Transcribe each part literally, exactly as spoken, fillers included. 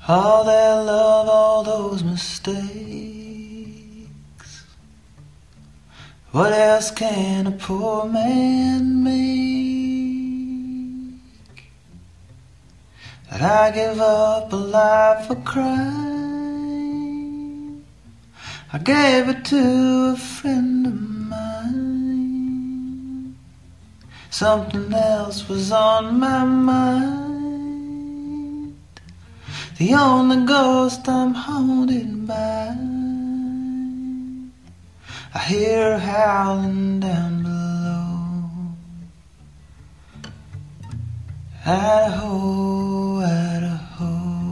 All that love, all those mistakes. What else can a poor man make? That I give up a life for crime. I gave it to a friend of mine. Something else was on my mind. The only ghost I'm haunted by. I hear her howling down below. Idaho, Idaho.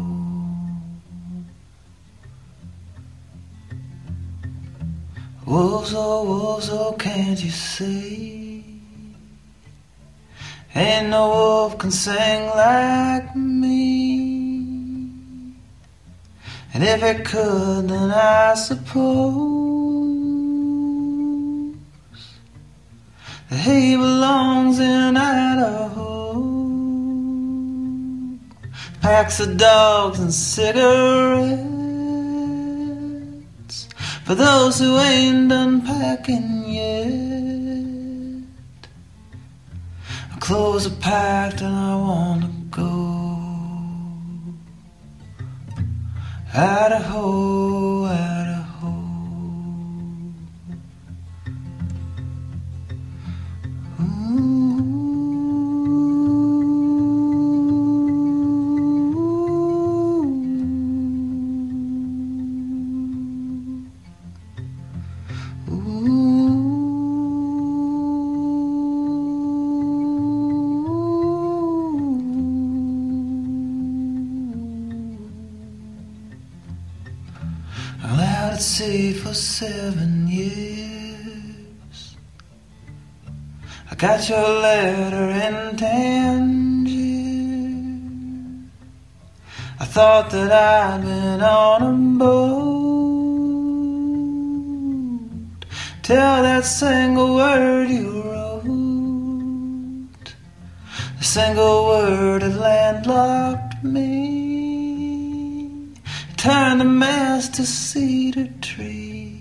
Wolves, oh wolves, oh can't you see? Ain't no wolf can sing like me. And if it could, then I suppose that he belongs in Idaho. Packs of dogs and cigarettes for those who ain't done packing yet. Clothes are packed and I wanna go. Idaho, Idaho. Ooh. I'm out at sea for seven years. I got your letter in Tangier. I thought that I'd been on a boat till that single word you wrote. The single word had landlocked me. Turn the mast to cedar trees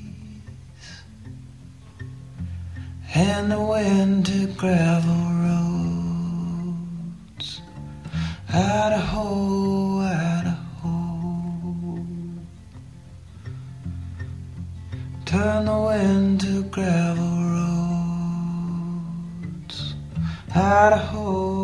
and the wind to gravel roads. Idaho, Idaho. Turn the wind to gravel roads. Idaho.